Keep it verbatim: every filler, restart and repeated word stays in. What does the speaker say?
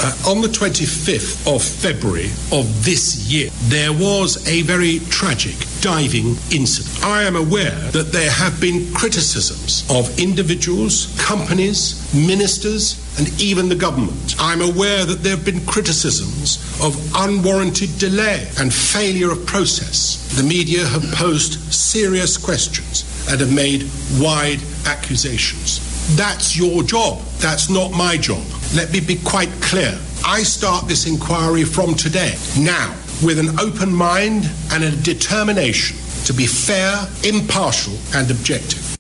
Uh, on the twenty-fifth of February of this year, there was a very tragic diving incident. I am aware that there have been criticisms of individuals, companies, ministers, and even the government. I'm aware that there have been criticisms of unwarranted delay and failure of process. The media have posed serious questions and have made wide accusations. That's your job. That's not my job. Let me be quite clear. I start this inquiry from today, now, with an open mind and a determination to be fair, impartial, and objective.